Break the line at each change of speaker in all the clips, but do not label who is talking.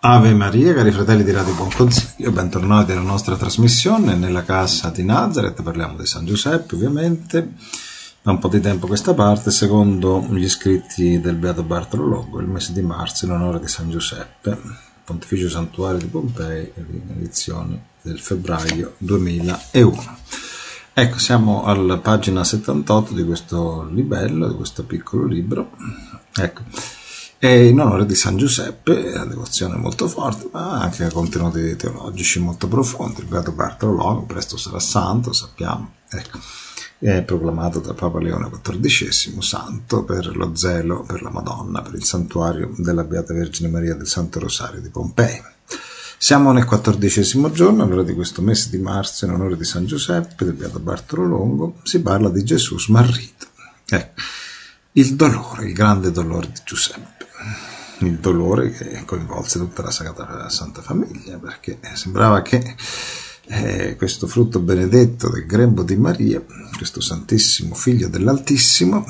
Ave Maria, cari fratelli di Radio Buon Consiglio, bentornati alla nostra trasmissione nella casa di Nazareth. Parliamo di San Giuseppe, ovviamente, da un po' di tempo a questa parte, secondo gli scritti del Beato Bartolo Longo, il mese di marzo in onore di San Giuseppe, Pontificio Santuario di Pompei, edizione del febbraio 2001. Ecco, siamo alla pagina 78 di questo libello, di questo piccolo libro. Ecco. E in onore di San Giuseppe, la devozione è molto forte, ma anche contenuti teologici molto profondi. Il Beato Bartolo Longo presto sarà santo, sappiamo, ecco, è proclamato da Papa Leone XIV santo per lo zelo per la Madonna, per il santuario della Beata Vergine Maria del Santo Rosario di Pompei. Siamo nel 14° giorno, allora di questo mese di marzo, in onore di San Giuseppe, del Beato Bartolo Longo, si parla di Gesù smarrito. Ecco, il dolore, il grande dolore di Giuseppe. Il dolore che coinvolse tutta la Sagrada Santa Famiglia, perché sembrava che questo frutto benedetto del grembo di Maria, questo Santissimo Figlio dell'Altissimo,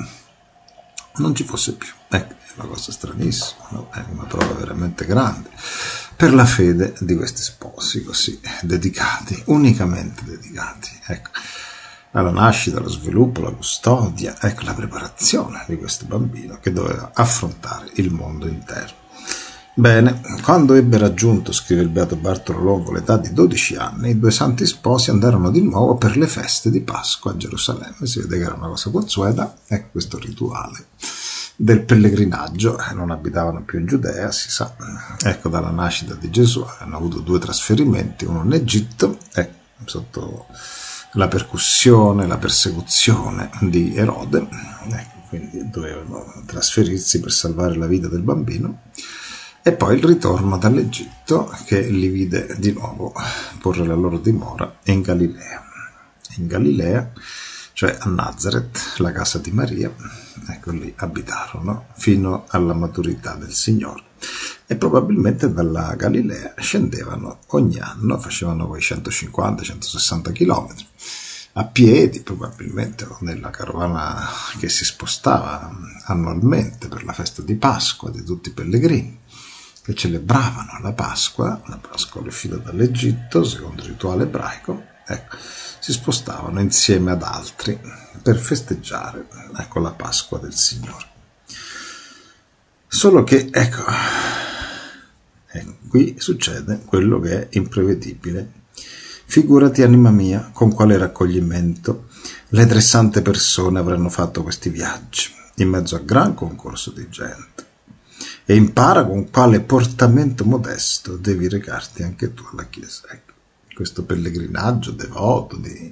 non ci fosse più. Ecco, è una cosa stranissima, no? È una prova veramente grande per la fede di questi sposi così dedicati, unicamente dedicati, ecco, alla nascita, allo sviluppo, alla custodia, ecco, la preparazione di questo bambino che doveva affrontare il mondo intero. Bene, quando ebbe raggiunto, scrive il Beato Bartolo Longo, l'età di 12 anni, i due santi sposi andarono di nuovo per le feste di Pasqua a Gerusalemme. Si vede che era una cosa consueta, ecco questo rituale del pellegrinaggio. Non abitavano più in Giudea, si sa, ecco, dalla nascita di Gesù hanno avuto 2 trasferimenti, uno in Egitto, sotto la percussione, la persecuzione di Erode, ecco, quindi dovevano trasferirsi per salvare la vita del bambino, e poi il ritorno dall'Egitto che li vide di nuovo porre la loro dimora in Galilea. In Galilea, cioè a Nazareth, la casa di Maria, ecco, lì abitarono fino alla maturità del Signore. E probabilmente dalla Galilea scendevano ogni anno, facevano quei 150-160 chilometri, a piedi probabilmente, o nella carovana che si spostava annualmente per la festa di Pasqua di tutti i pellegrini, che celebravano la Pasqua uscita dall'Egitto, secondo il rituale ebraico, ecco, si spostavano insieme ad altri per festeggiare, ecco, la Pasqua del Signore. Solo che, ecco, qui succede quello che è imprevedibile. Figurati, anima mia, con quale raccoglimento le 3 sante persone avranno fatto questi viaggi, in mezzo a gran concorso di gente. E impara con quale portamento modesto devi recarti anche tu alla Chiesa. Ecco, questo pellegrinaggio devoto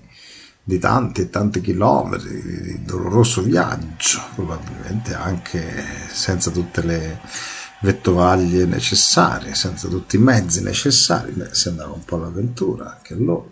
di tanti e tanti chilometri, di doloroso viaggio, probabilmente anche senza tutte le vettovaglie necessarie, senza tutti i mezzi necessari. Si andava un po' all'avventura anche loro.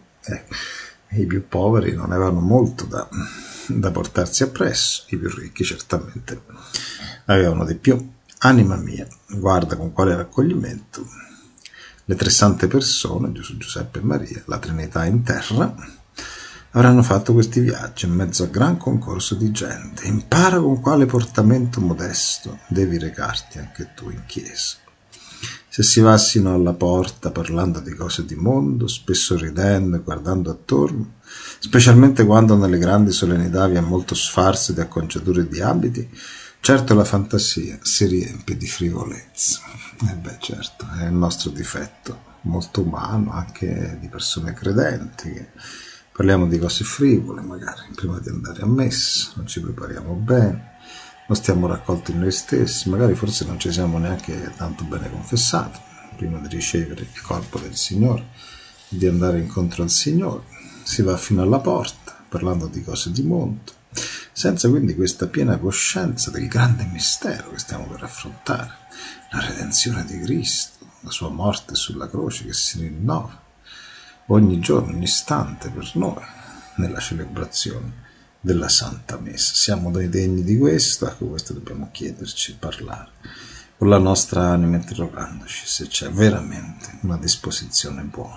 I più poveri non avevano molto da portarsi appresso, i più ricchi certamente avevano di più. Anima mia, guarda con quale raccoglimento le 3 sante persone, Gesù, Giuseppe e Maria, la Trinità in terra, avranno fatto questi viaggi in mezzo a gran concorso di gente. Impara con quale portamento modesto devi recarti anche tu in chiesa. Se si va sino alla porta parlando di cose di mondo, spesso ridendo e guardando attorno, specialmente quando nelle grandi solennità vi è molto sfarzo di acconciature di abiti, certo la fantasia si riempie di frivolezza. Certo, è il nostro difetto, molto umano, anche di persone credenti, che parliamo di cose frivole, magari, prima di andare a messa, non ci prepariamo bene, non stiamo raccolti in noi stessi, magari forse non ci siamo neanche tanto bene confessati, prima di ricevere il corpo del Signore, di andare incontro al Signore. Si va fino alla porta, parlando di cose di mondo, senza quindi questa piena coscienza del grande mistero che stiamo per affrontare, la redenzione di Cristo, la sua morte sulla croce che si rinnova ogni giorno, ogni istante per noi, nella celebrazione della Santa Messa. Siamo noi degni di questo? Ecco, questo dobbiamo chiederci, parlare con la nostra anima, interrogandoci se c'è veramente una disposizione buona.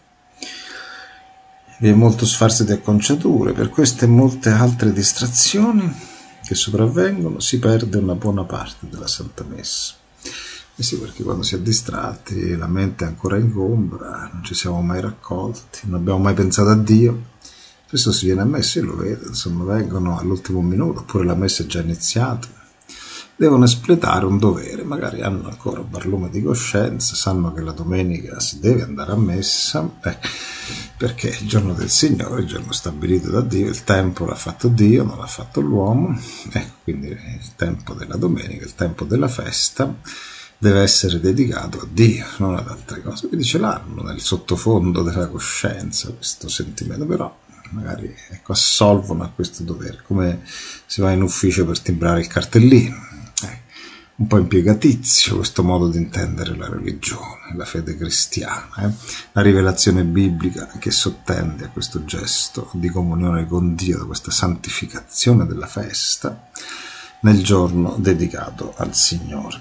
Vi è molto sfarzo di acconciature, per queste e molte altre distrazioni che sopravvengono si perde una buona parte della Santa Messa. Eh sì, perché quando si è distratti la mente è ancora ingombra, non ci siamo mai raccolti, non abbiamo mai pensato a Dio. Spesso si viene a messa, io lo vedo, insomma, vengono all'ultimo minuto, oppure la messa è già iniziata, devono espletare un dovere, magari hanno ancora un barlume di coscienza, sanno che la domenica si deve andare a messa, perché è il giorno del Signore, il giorno stabilito da Dio, il tempo l'ha fatto Dio, non l'ha fatto l'uomo, quindi il tempo della domenica, il tempo della festa, deve essere dedicato a Dio, non ad altre cose. Quindi ce l'hanno nel sottofondo della coscienza questo sentimento, però magari assolvono a questo dovere, come si va in ufficio per timbrare il cartellino. Un po' impiegatizio questo modo di intendere la religione, la fede cristiana, la rivelazione biblica che sottende a questo gesto di comunione con Dio, da questa santificazione della festa nel giorno dedicato al Signore.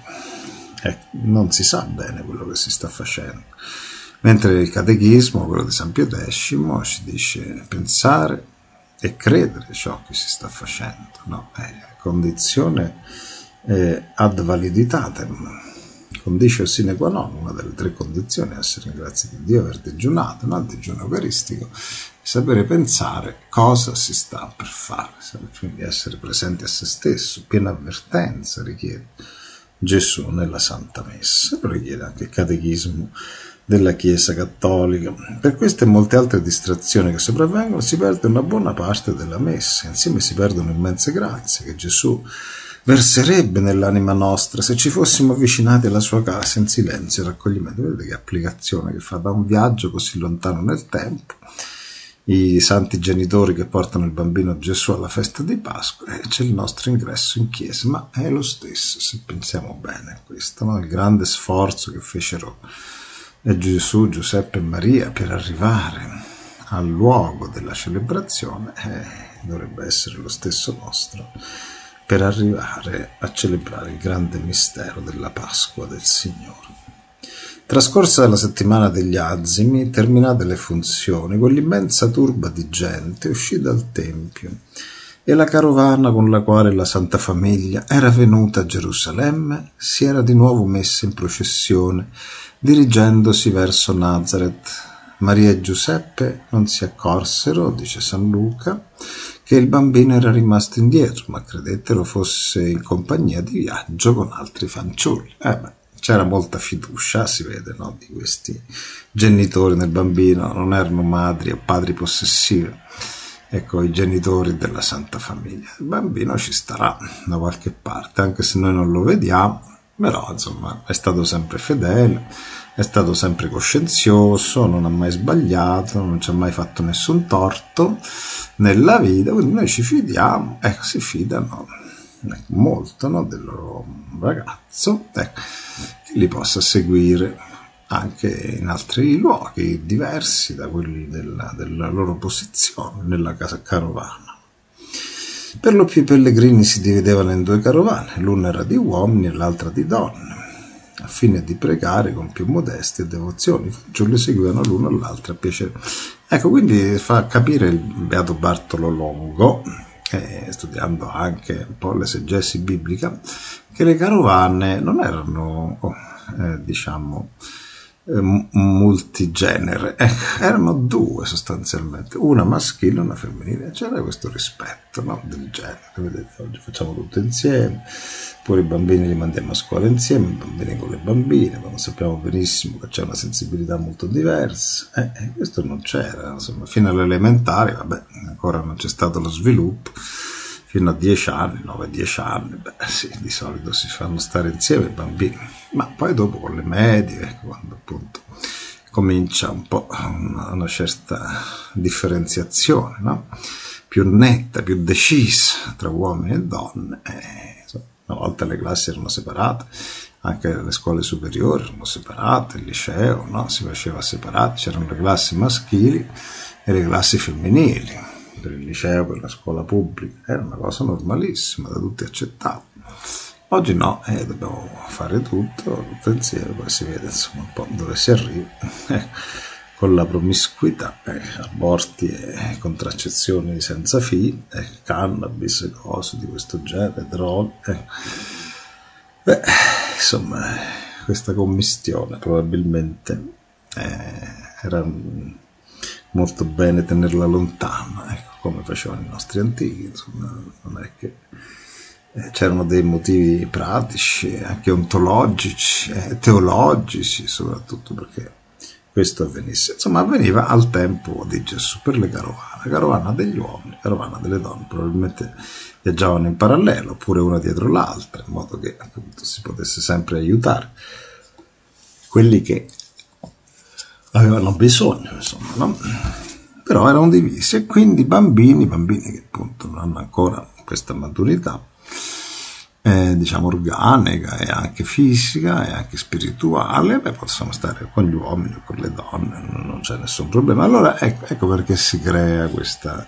Non si sa bene quello che si sta facendo, mentre il catechismo, quello di San Pio X, ci dice pensare e credere ciò che si sta facendo, no? Condizione ad validitatem, condicio sine qua non, una delle 3 condizioni è essere in grazia di Dio, aver digiunato, no? Il digiuno eucaristico, sapere pensare cosa si sta per fare, quindi essere presenti a se stesso, piena avvertenza richiede Gesù nella Santa Messa, lo richiede anche il catechismo della Chiesa Cattolica. Per queste e molte altre distrazioni che sopravvengono si perde una buona parte della Messa, insieme si perdono immense grazie che Gesù verserebbe nell'anima nostra se ci fossimo avvicinati alla sua casa in silenzio e raccoglimento. Vedete che applicazione che fa da un viaggio così lontano nel tempo. I santi genitori che portano il bambino Gesù alla festa di Pasqua, c'è il nostro ingresso in chiesa, ma è lo stesso se pensiamo bene a questo, no? Il grande sforzo che fecero Gesù, Giuseppe e Maria per arrivare al luogo della celebrazione dovrebbe essere lo stesso nostro per arrivare a celebrare il grande mistero della Pasqua del Signore. Trascorsa la settimana degli azimi, terminate le funzioni, quell'immensa turba di gente uscì dal Tempio e la carovana con la quale la Santa Famiglia era venuta a Gerusalemme si era di nuovo messa in processione, dirigendosi verso Nazaret. Maria e Giuseppe non si accorsero, dice San Luca, che il bambino era rimasto indietro, ma credettero fosse in compagnia di viaggio con altri fanciulli. C'era molta fiducia, si vede, no, di questi genitori nel bambino, non erano madri o padri possessivi, ecco, i genitori della Santa Famiglia. Il bambino ci starà da qualche parte, anche se noi non lo vediamo, però insomma è stato sempre fedele, è stato sempre coscienzioso, non ha mai sbagliato, non ci ha mai fatto nessun torto nella vita, quindi noi ci fidiamo, si fidano molto, no, del loro ragazzo, che li possa seguire anche in altri luoghi diversi da quelli della loro posizione nella casa carovana. Per lo più i pellegrini si dividevano in 2 carovane, l'una era di uomini e l'altra di donne, a fine di pregare con più modestie e devozioni. I fanciulli seguivano l'uno e l'altro a piacere. Quindi fa capire il Beato Bartolo Longo, studiando anche un po' l'esegesi biblica, che le carovane non erano multigenere, erano 2 sostanzialmente, una maschile e una femminile. C'era questo rispetto, no, del genere. Vedete, oggi facciamo tutto insieme, pure i bambini li mandiamo a scuola insieme, i bambini con le bambine, quando sappiamo benissimo che c'è una sensibilità molto diversa. Questo non c'era, insomma, fino alle elementari, ancora non c'è stato lo sviluppo. Fino a 10 anni, 9-10 anni, sì, di solito si fanno stare insieme i bambini, ma poi dopo con le medie, quando appunto comincia un po' una certa differenziazione, no? Più netta, più decisa tra uomini e donne. Una volta le classi erano separate, anche le scuole superiori erano separate, il liceo, no? Si faceva separate, c'erano le classi maschili e le classi femminili. Per il liceo, per la scuola pubblica, era una cosa normalissima, da tutti accettata. Oggi no, dobbiamo fare tutto insieme, poi si vede insomma un po' dove si arriva, con la promiscuità, aborti e contraccezioni senza fine, cannabis, cose di questo genere, droghe. Insomma, questa commistione probabilmente era molto bene tenerla lontana, ecco, come facevano i nostri antichi, insomma, non è che c'erano dei motivi pratici, anche ontologici, teologici, soprattutto perché questo avvenisse. Insomma, avveniva al tempo di Gesù per le carovana degli uomini, carovana delle donne, probabilmente viaggiavano in parallelo, oppure una dietro l'altra, in modo che appunto si potesse sempre aiutare quelli che avevano bisogno, insomma, no? Però erano divisi, e quindi bambini che appunto non hanno ancora questa maturità, diciamo organica e anche fisica e anche spirituale, possono stare con gli uomini o con le donne, non c'è nessun problema. Allora ecco perché si crea questa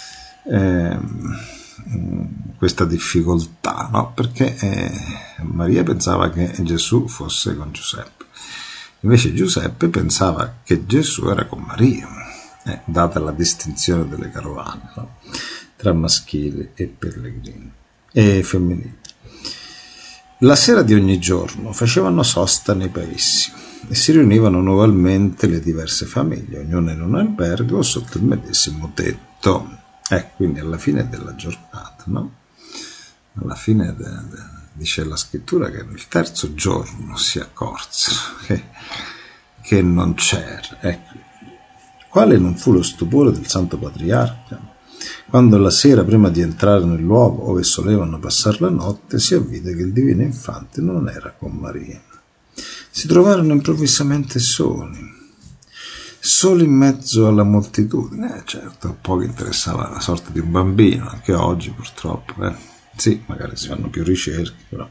difficoltà, no? Perché Maria pensava che Gesù fosse con Giuseppe, invece Giuseppe pensava che Gesù era con Maria, data la distinzione delle carovane, no? Tra maschili e pellegrini e femminili. La sera di ogni giorno facevano sosta nei paesi e si riunivano nuovamente le diverse famiglie, ognuna in un albergo sotto il medesimo tetto. Quindi alla fine della giornata, no? Alla fine dice la scrittura che nel terzo giorno si accorsero che non c'era. Quale non fu lo stupore del Santo Patriarca quando la sera, prima di entrare nel luogo ove solevano passare la notte, si avvide che il divino infante non era con Maria. Si trovarono improvvisamente soli in mezzo alla moltitudine. Certo, a pochi interessava la sorte di un bambino, anche oggi purtroppo. Sì, magari si fanno più ricerche, però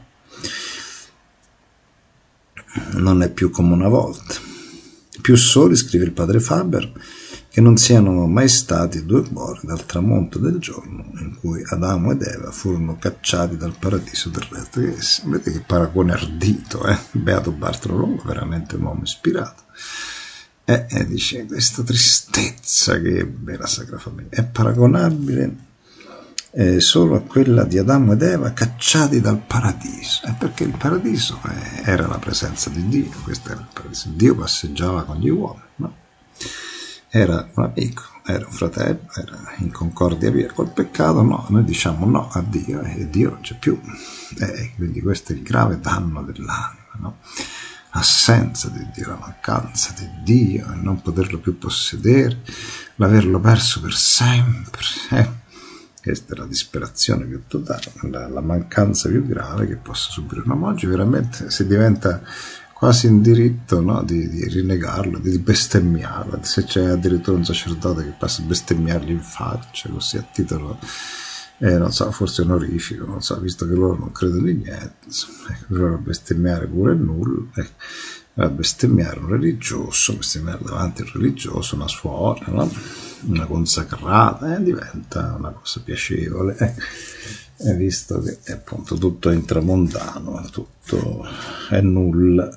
non è più come una volta. Più soli, scrive il padre Faber, che non siano mai stati 2 ore dal tramonto del giorno in cui Adamo ed Eva furono cacciati dal paradiso terrestre. Vedete che paragone ardito, Beato Bartolo Longo, veramente un uomo ispirato. Dice, questa tristezza che ebbe la Sacra Famiglia è paragonabile solo a quella di Adamo ed Eva cacciati dal paradiso, perché il paradiso era la presenza di Dio. Questo era il paradiso. Dio passeggiava con gli uomini, no? Era un amico, era un fratello, era in concordia via col peccato. No, noi diciamo no a Dio e Dio non c'è più, quindi questo è il grave danno dell'anima, no? L'assenza di Dio, la mancanza di Dio, il non poterlo più possedere, l'averlo perso per sempre. Questa è la disperazione più totale, la mancanza più grave che possa subire un uomo. Oggi veramente si diventa quasi in diritto, no, di rinegarlo, di bestemmiarlo. Se c'è addirittura un sacerdote che passa a bestemmiargli in faccia, così a titolo, non so, forse onorifico, non so, visto che loro non credono in niente, loro bestemmiare pure il nulla, a bestemmiare un religioso, bestemmiare davanti a un religioso, una suora, no? Una consacrata, diventa una cosa piacevole, visto che appunto tutto è intramontano, tutto è nulla,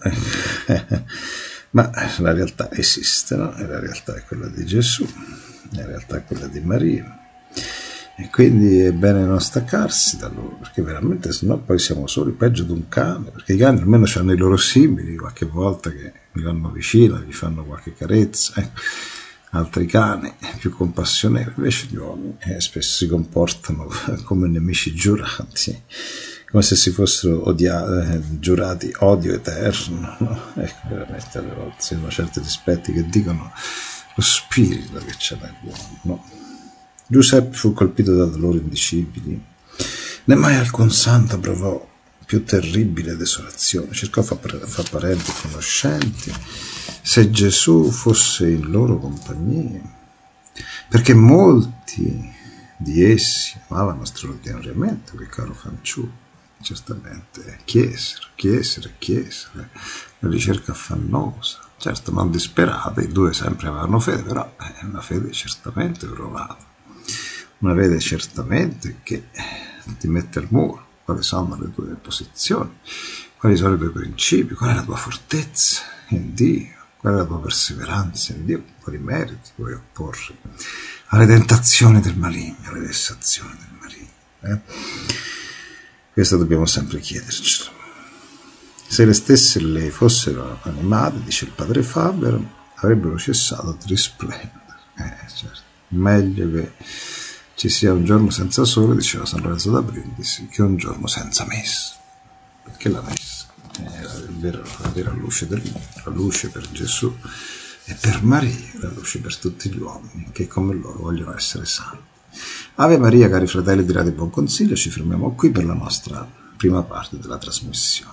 ma la realtà esiste, no? E la realtà è quella di Gesù, la realtà è quella di Maria, e quindi è bene non staccarsi da loro, perché veramente sennò poi siamo soli, peggio di un cane, perché i cani almeno hanno i loro simili, qualche volta che mi vanno vicino, gli fanno qualche carezza, altri cani più compassionevoli, invece gli uomini spesso si comportano come nemici giurati, come se si fossero giurati odio eterno, no? Veramente alle volte ci sono certi rispetti che dicono lo spirito che c'è nell'uomo, no? Giuseppe fu colpito da dolori indicibili, né mai alcun santo provò più terribile desolazione. Cercò fa parenti e conoscenti se Gesù fosse in loro compagnia, perché molti di essi amavano straordinariamente quel caro fanciullo. Certamente chiesero, la ricerca affannosa, certo non disperata, i 2 sempre avevano fede, però è una fede certamente provata, una fede certamente che ti mette al muro. Quali sono le tue posizioni, quali sono i tuoi principi, qual è la tua fortezza in Dio, qual è la tua perseveranza in Dio, quali meriti puoi opporre alle tentazioni del maligno, alle vessazioni del maligno. Questo dobbiamo sempre chiedercelo. Se le stesse lei fossero animate, dice il padre Faber, avrebbero cessato di risplendere. Certo. Meglio che ci sia un giorno senza sole, diceva San Lorenzo da Brindisi, che un giorno senza messa. Perché la messa è la vera luce del mondo, la luce per Gesù e per Maria, la luce per tutti gli uomini che come loro vogliono essere santi. Ave Maria, cari fratelli di Radio Buon Consiglio, ci fermiamo qui per la nostra prima parte della trasmissione.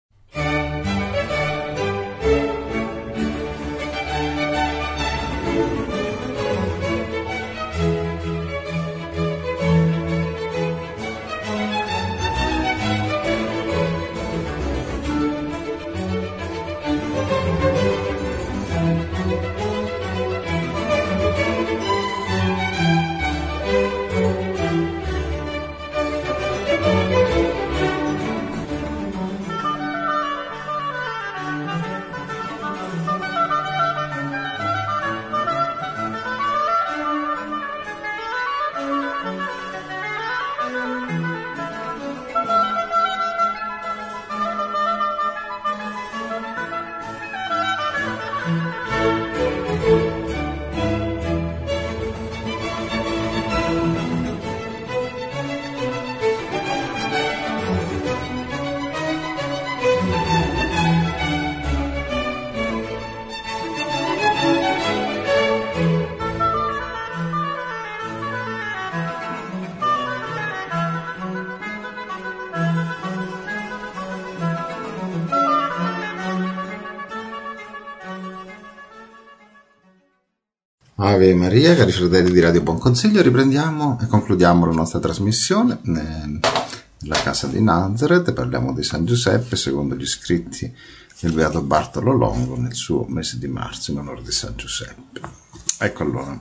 Ave Maria, cari fratelli di Radio Buon Consiglio, riprendiamo e concludiamo la nostra trasmissione nella casa di Nazareth. Parliamo di San Giuseppe secondo gli scritti del Beato Bartolo Longo nel suo mese di marzo in onore di San Giuseppe. Ecco, allora,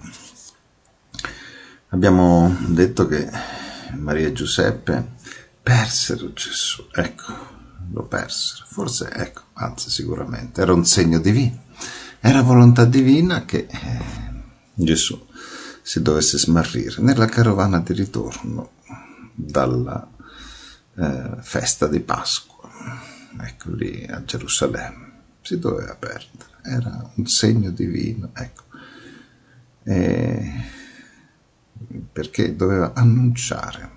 abbiamo detto che Maria e Giuseppe persero Gesù, ecco, lo persero, forse, ecco, anzi sicuramente, era un segno divino, era volontà divina che Gesù si dovesse smarrire nella carovana di ritorno dalla festa di Pasqua, ecco lì a Gerusalemme, si doveva perdere, era un segno divino, ecco, perché doveva annunciare,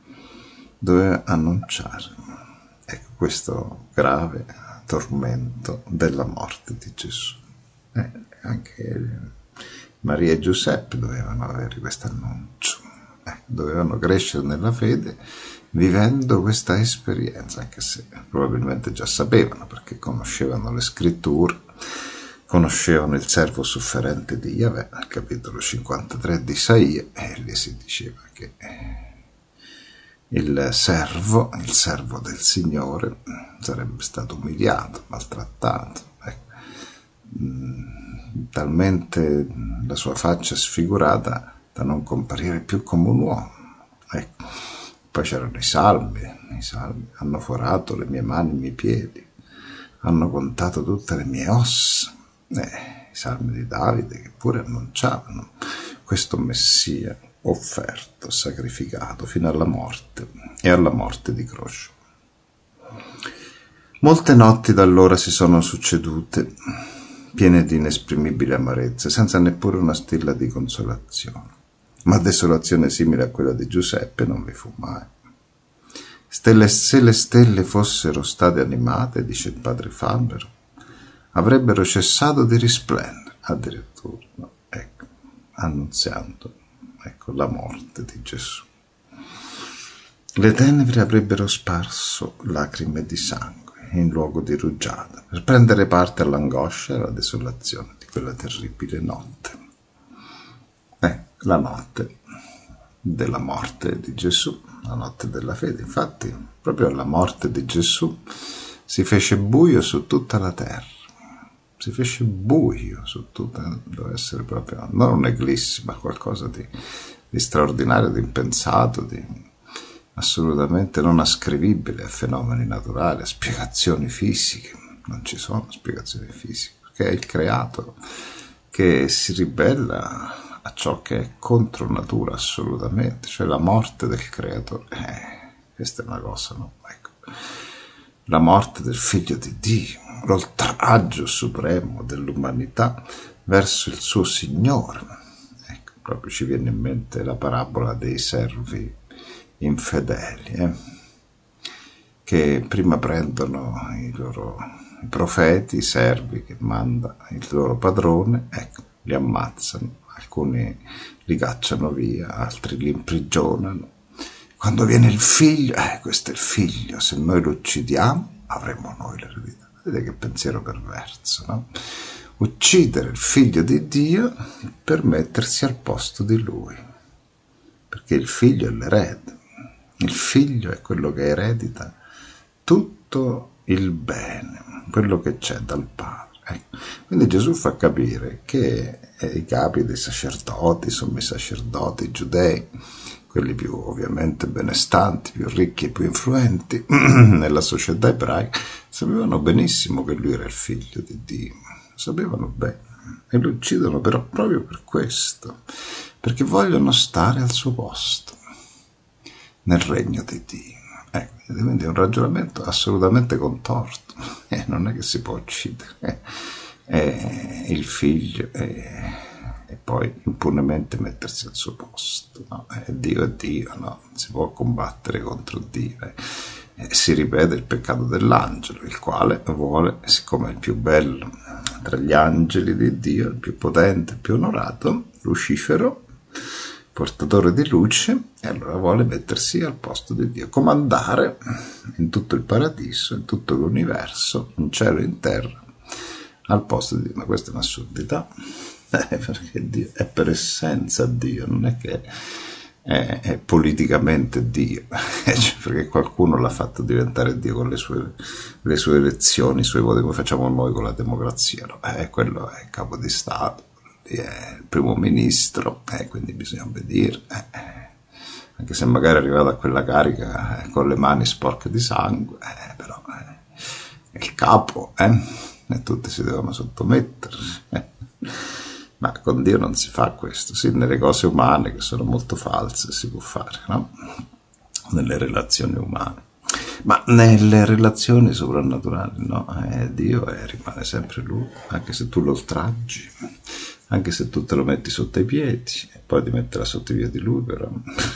ecco, questo grave tormento della morte di Gesù. Anche Maria e Giuseppe dovevano avere questo annuncio, dovevano crescere nella fede vivendo questa esperienza, anche se probabilmente già sapevano, perché conoscevano le scritture, conoscevano il servo sofferente di Yahweh, al capitolo 53 di Isaia, e lì si diceva che il servo del Signore sarebbe stato umiliato, maltrattato, talmente la sua faccia sfigurata da non comparire più come un uomo. Ecco. Poi c'erano i salmi, hanno forato le mie mani e i miei piedi, hanno contato tutte le mie ossa, i salmi di Davide che pure annunciavano questo Messia offerto, sacrificato fino alla morte e alla morte di croce. Molte notti da allora si sono succedute, piene di inesprimibili amarezze, senza neppure una stilla di consolazione. Ma desolazione simile a quella di Giuseppe non vi fu mai. Se le stelle fossero state animate, dice il padre Faber, avrebbero cessato di risplendere, addirittura, ecco, annunziando, ecco, la morte di Gesù. Le tenebre avrebbero sparso lacrime di sangue in luogo di rugiada, per prendere parte all'angoscia e alla desolazione di quella terribile notte. La notte della morte di Gesù, la notte della fede. Infatti, proprio alla morte di Gesù si fece buio su tutta la terra. Si fece buio su tutta, deve essere proprio, non un'eclissi, ma qualcosa di straordinario, di impensato, di assolutamente non ascrivibile a fenomeni naturali, a spiegazioni fisiche. Non ci sono spiegazioni fisiche, perché è il creato che si ribella a ciò che è contro natura assolutamente, cioè la morte del creatore. Questa è una cosa, no? Ecco. la morte del figlio di Dio, l'oltraggio supremo dell'umanità verso il suo Signore. Ecco, proprio ci viene in mente la parabola dei servi infedeli, che prima prendono i profeti, i servi che manda il loro padrone, ecco, li ammazzano, alcuni li cacciano via, altri li imprigionano. Quando viene il figlio, questo è il figlio, se noi lo uccidiamo avremo noi l'eredità. Vedete che pensiero perverso, no? Uccidere il figlio di Dio per mettersi al posto di lui, perché il figlio è l'erede, il figlio è quello che eredita tutto il bene, quello che c'è dal Padre. Ecco. Quindi Gesù fa capire che i capi dei sacerdoti, sommi sacerdoti giudei, quelli più ovviamente benestanti, più ricchi e più influenti nella società ebraica, sapevano benissimo che lui era il figlio di Dio, sapevano bene, e lo uccidono però proprio per questo, perché vogliono stare al suo posto nel regno di Dio. Quindi è un ragionamento assolutamente contorto, non è che si può uccidere il figlio e poi impunemente mettersi al suo posto, no? Dio è Dio, no? Non si può combattere contro Dio. Si ripete il peccato dell'angelo, il quale vuole, siccome è il più bello tra gli angeli di Dio, il più potente, il più onorato, Lucifero, portatore di luce, e allora vuole mettersi al posto di Dio, comandare in tutto il paradiso, in tutto l'universo, in cielo e in terra, al posto di Dio. Ma questa è un'assurdità, perché Dio è per essenza Dio, non è che è politicamente Dio, perché qualcuno l'ha fatto diventare Dio con le sue elezioni, i suoi voti, come facciamo noi con la democrazia, no? Quello è capo di Stato, è il primo ministro, quindi bisogna obbedire, anche se magari è arrivato a quella carica con le mani sporche di sangue, però è il capo, e tutti si devono sottomettere. Ma con Dio non si fa questo. Sì, nelle cose umane, che sono molto false, si può fare, no? Nelle relazioni umane, ma nelle relazioni soprannaturali no, Dio rimane sempre lui, anche se tu lo oltraggi, anche se tu te lo metti sotto i piedi, e poi ti metterà sotto i piedi lui, però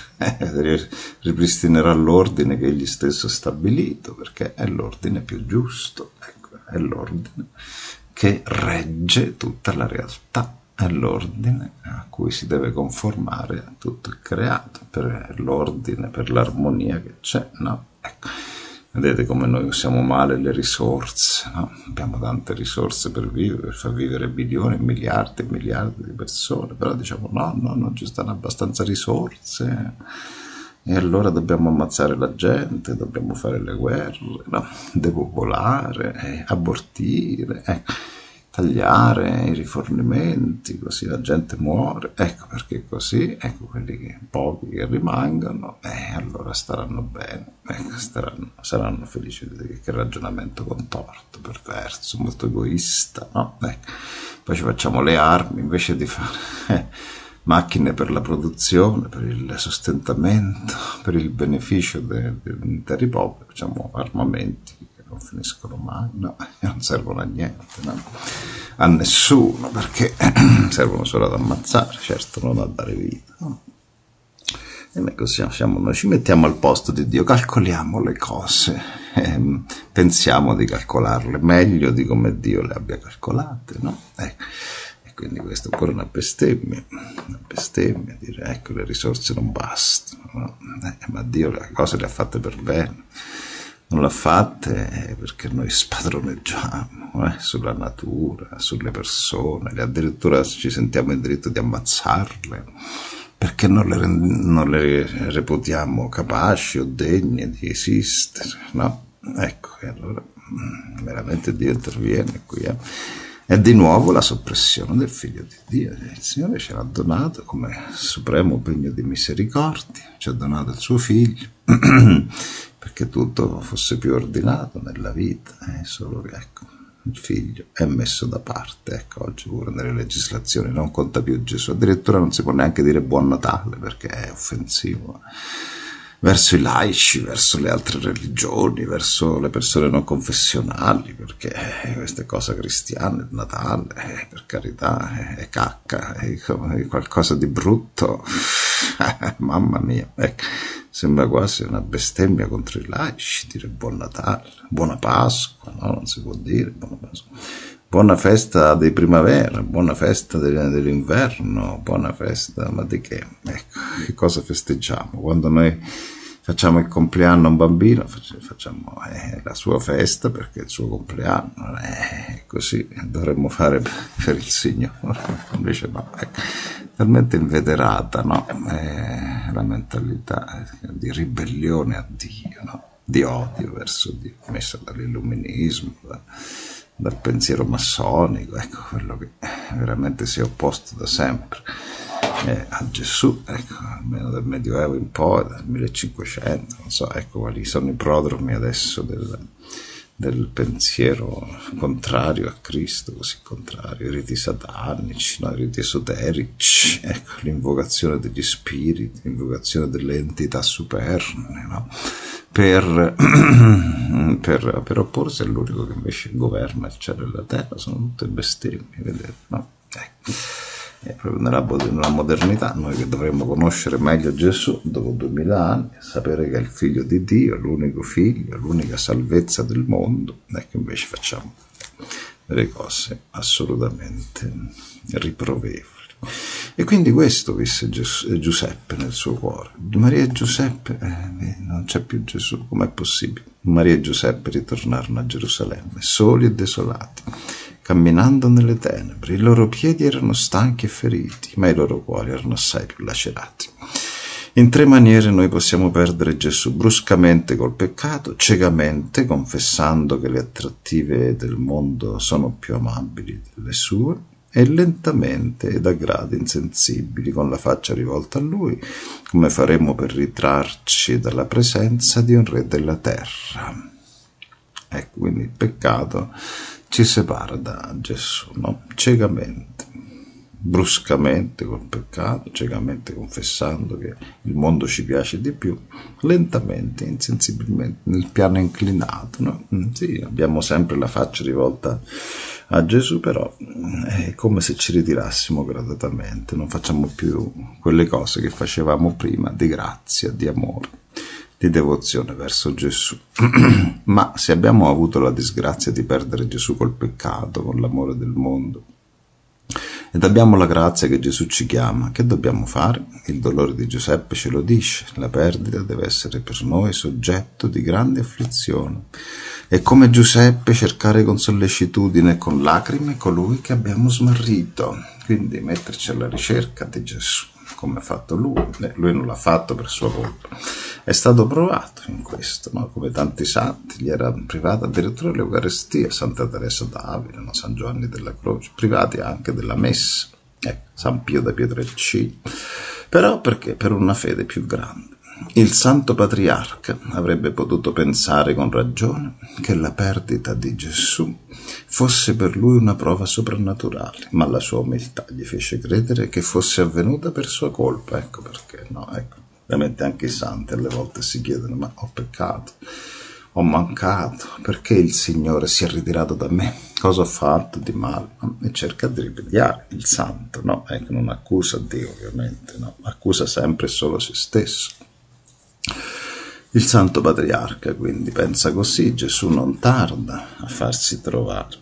ripristinerà l'ordine che egli stesso ha stabilito, perché è l'ordine più giusto, ecco, è l'ordine che regge tutta la realtà, è l'ordine a cui si deve conformare tutto il creato, per l'ordine, per l'armonia che c'è, no? Ecco. Vedete come noi usiamo male le risorse, no? Abbiamo tante risorse per vivere, per far vivere milioni, miliardi e miliardi di persone, però diciamo no, non ci stanno abbastanza risorse, e allora dobbiamo ammazzare la gente, dobbiamo fare le guerre, no? Depopolare, abortire, tagliare i rifornimenti, così la gente muore, ecco perché così, ecco quelli pochi che rimangono, allora staranno bene, saranno felici. Vedete che ragionamento contorto, perverso, molto egoista, no? Poi ci facciamo le armi invece di fare macchine per la produzione, per il sostentamento, per il beneficio degli interi popoli, facciamo armamenti non finiscono mai, no? Non servono a niente, no? A nessuno, perché servono solo ad ammazzare, certo non a dare vita, no? E noi così noi ci mettiamo al posto di Dio, calcoliamo le cose, pensiamo di calcolarle meglio di come Dio le abbia calcolate, no? E quindi questa è ancora una bestemmia, dire ecco le risorse non bastano, no? Ma Dio le cose le ha fatte per bene. Non l'ha fatte perché noi spadroneggiamo sulla natura, sulle persone, addirittura ci sentiamo in diritto di ammazzarle, perché non le reputiamo capaci o degne di esistere, no? Ecco, e allora veramente Dio interviene qui, E di nuovo la soppressione del figlio di Dio. Il Signore ce l'ha donato come supremo pegno di misericordia, ci ha donato il suo figlio, perché tutto fosse più ordinato nella vita, solo che ecco, il figlio è messo da parte, ecco, oggi pure nelle legislazioni non conta più Gesù, addirittura non si può neanche dire Buon Natale perché è offensivo verso i laici, verso le altre religioni, verso le persone non confessionali, perché queste cose cristiane, Natale, per carità, è cacca, è qualcosa di brutto, mamma mia, ecco, sembra quasi una bestemmia contro i laici, dire buon Natale, buona Pasqua, no? Non si può dire buona Pasqua. Buona festa di primavera, buona festa dell'inverno, buona festa, ma di che? Ecco, che cosa festeggiamo? Quando noi facciamo il compleanno a un bambino, facciamo la sua festa perché è il suo compleanno, così dovremmo fare per il Signore, invece no, ecco, talmente inveterata, no? La mentalità di ribellione a Dio, no? Di odio verso Dio, messa dall'illuminismo, dal pensiero massonico, ecco, quello che veramente si è opposto da sempre a Gesù, ecco, almeno dal Medioevo in poi, dal 1500, non so, ecco quali sono i prodromi adesso del pensiero contrario a Cristo, così contrario, i riti satanici, no? I riti esoterici, ecco, l'invocazione degli spiriti, l'invocazione delle entità superne, no? Per opporsi all'unico che invece governa il cielo e la terra, sono tutte bestemmie, vedete, no? Ecco. Proprio nella modernità, noi che dovremmo conoscere meglio Gesù dopo 2000 anni, sapere che è il figlio di Dio, l'unico figlio, l'unica salvezza del mondo, ecco invece facciamo delle cose assolutamente riprovevoli. E quindi questo visse Giuseppe nel suo cuore. Maria e Giuseppe, non c'è più Gesù, com'è possibile? Maria e Giuseppe ritornarono a Gerusalemme, soli e desolati, camminando nelle tenebre. I loro piedi erano stanchi e feriti, ma i loro cuori erano assai più lacerati. In 3 maniere noi possiamo perdere Gesù: bruscamente col peccato, ciecamente confessando che le attrattive del mondo sono più amabili delle sue, e lentamente ed a gradi insensibili, con la faccia rivolta a Lui, come faremmo per ritrarci dalla presenza di un re della terra. Ecco, quindi il peccato ci separa da Gesù, no? Ciecamente, bruscamente col peccato, ciecamente confessando che il mondo ci piace di più, lentamente, insensibilmente, nel piano inclinato, no? Sì, abbiamo sempre la faccia rivolta a Gesù, però è come se ci ritirassimo gradatamente, non facciamo più quelle cose che facevamo prima di grazia, di amore, di devozione verso Gesù. Ma se abbiamo avuto la disgrazia di perdere Gesù col peccato, con l'amore del mondo, ed abbiamo la grazia che Gesù ci chiama, che dobbiamo fare? Il dolore di Giuseppe ce lo dice: la perdita deve essere per noi soggetto di grande afflizione, e come Giuseppe cercare con sollecitudine e con lacrime colui che abbiamo smarrito, quindi metterci alla ricerca di Gesù, come ha fatto lui. Lui non l'ha fatto per sua colpa, è stato provato in questo, no? Come tanti santi, gli era privata addirittura l'Eucaristia, Santa Teresa d'Avila, no? San Giovanni della Croce, privati anche della messa, San Pio da Pietrelcina, però perché? Per una fede più grande. Il Santo Patriarca avrebbe potuto pensare con ragione che la perdita di Gesù fosse per lui una prova soprannaturale, ma la sua umiltà gli fece credere che fosse avvenuta per sua colpa. Ecco perché, no? Ecco, veramente anche i santi alle volte si chiedono: ma ho peccato, ho mancato, perché il Signore si è ritirato da me? Cosa ho fatto di male? E cerca di rimediare il santo, no? Ecco, non accusa Dio ovviamente, no? Accusa sempre e solo se stesso. Il Santo Patriarca quindi pensa così: Gesù non tarda a farsi trovare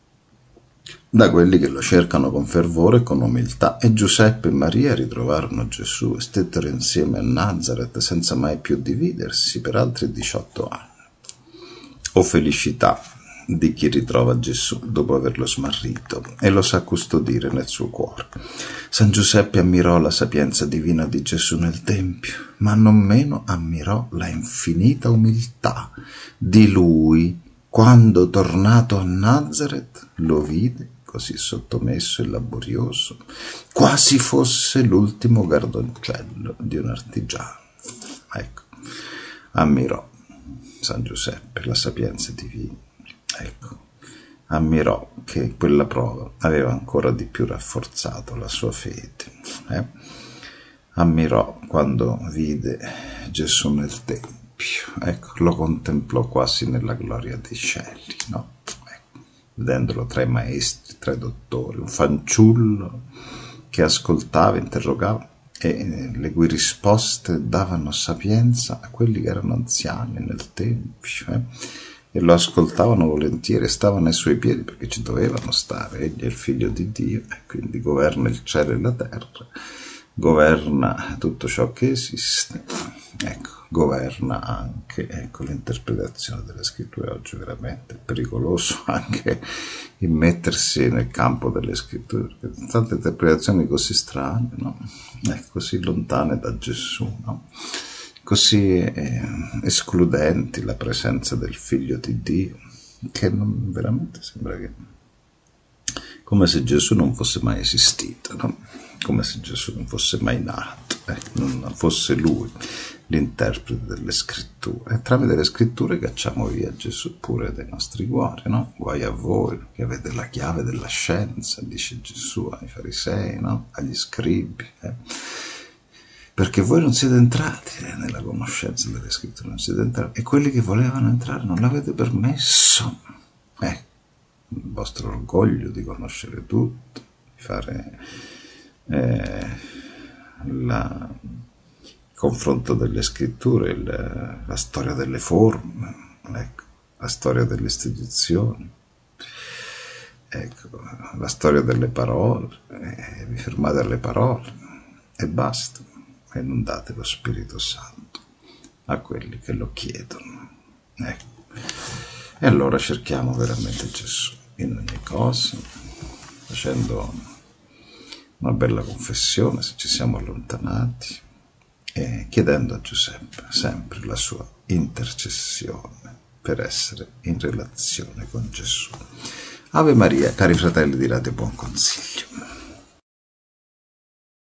da quelli che lo cercano con fervore e con umiltà, e Giuseppe e Maria ritrovarono Gesù e stettero insieme a Nazareth senza mai più dividersi per altri 18 anni. O felicità di chi ritrova Gesù dopo averlo smarrito e lo sa custodire nel suo cuore. San Giuseppe ammirò la sapienza divina di Gesù nel Tempio, ma non meno ammirò la infinita umiltà di lui quando, tornato a Nazareth, lo vide così sottomesso e laborioso, quasi fosse l'ultimo gardoncello di un artigiano. Ecco, ammirò San Giuseppe la sapienza divina. Ecco, ammirò che quella prova aveva ancora di più rafforzato la sua fede. ammirò quando vide Gesù nel Tempio. Ecco, lo contemplò quasi nella gloria dei cieli, no? Ecco, vedendolo tra i maestri, tra i dottori, un fanciullo che ascoltava, interrogava e le cui risposte davano sapienza a quelli che erano anziani nel Tempio, e lo ascoltavano volentieri, stavano ai suoi piedi perché ci dovevano stare. Egli è il figlio di Dio e quindi governa il cielo e la terra, governa tutto ciò che esiste, ecco, governa anche, ecco, l'interpretazione delle scritture. Oggi veramente è pericoloso anche immettersi nel campo delle scritture, perché tante interpretazioni così strane, no? Così lontane da Gesù, no? Così escludenti la presenza del figlio di Dio, che non, veramente sembra che come se Gesù non fosse mai esistito, no? Come se Gesù non fosse mai nato, non fosse lui l'interprete delle scritture. E tramite le scritture cacciamo via Gesù pure dai nostri cuori, no? Guai a voi che avete la chiave della scienza, dice Gesù ai farisei, no? Agli scribi, perché voi non siete entrati nella conoscenza delle scritture, non siete entrati, e quelli che volevano entrare non l'avete permesso. Il vostro orgoglio di conoscere tutto, di fare il confronto delle scritture, la storia delle forme, ecco, la storia delle istituzioni, ecco, la storia delle parole, vi fermate alle parole e basta, e non date lo Spirito Santo a quelli che lo chiedono, ecco. E allora cerchiamo veramente Gesù in ogni cosa, facendo una bella confessione se ci siamo allontanati e chiedendo a Giuseppe sempre la sua intercessione per essere in relazione con Gesù. Ave Maria, cari fratelli di Radio Buon Consiglio.